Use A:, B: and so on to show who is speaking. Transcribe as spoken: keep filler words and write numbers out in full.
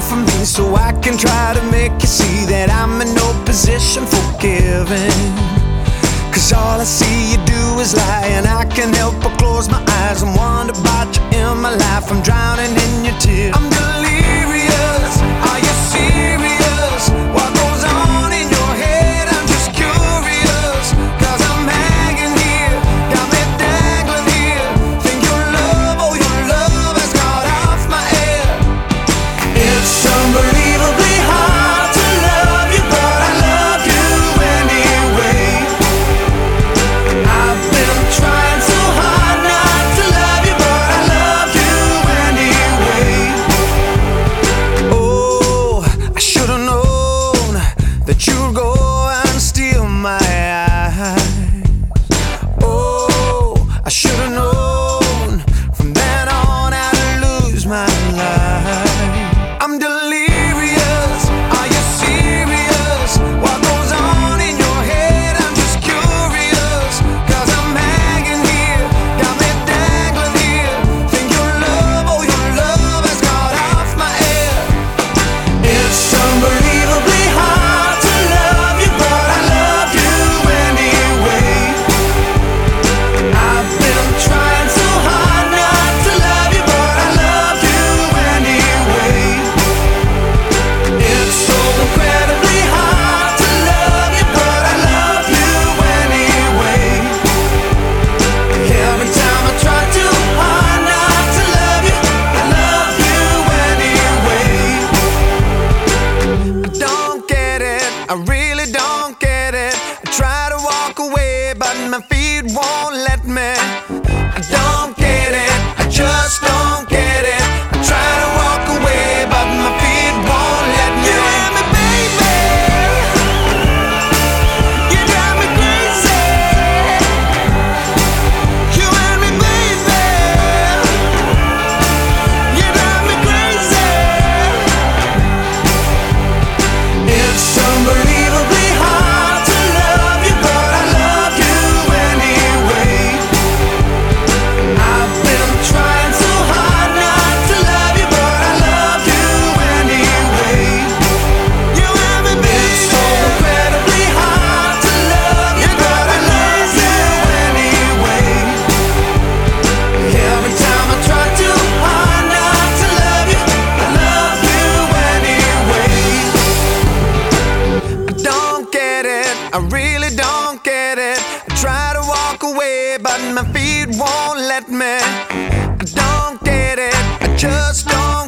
A: for me, so I can try to make you see that I'm in no position for giving. Cause all I see you do is lie, and I can't help but close my eyes and wonder about you in my life. I'm drowning in your tears. I'm delirious, are you serious? What goes on in your head? I'm just curious, cause I'm hanging here, got me dangling here. Think your love, oh your love has got off my head. It's unbelievably hard to love you, but I love you anyway. I've been trying so hard not to love you, but I love you anyway. Oh, I should've known that you'd go and steal my eyes. Oh, I should've known from then on how to lose my life. I'm delirious, are you serious? What goes on in your head? I'm just curious, cause I'm hanging here, got me dangling here. Think your love, oh your love has got off my head. It's unbelievably hard to love you, but I love you anyway. I've been trying so hard not to love you, but I love you anyway. It's so incredibly hard to love you, but I love you anyway. Every time I try too hard not to love you, I love you anyway. I don't get it, I really don't get it. I try to walk away, but my feet won't let me. I don't get it, I just don't get it. I try to walk away, but my feet won't let me. You got me, baby. You got me crazy. You and me, baby. You got me crazy. It's unbelievably hard to love you, but I love you anyway. I've been trying so hard not to love you, but I love you anyway. You and me, baby. It's so incredibly hard to love you, but I love you anyway. Every time I try too hard not to love you, I love you anyway. I don't get it, I really don't get it. I try to walk away, but my feet won't let me. I don't get it, I just don't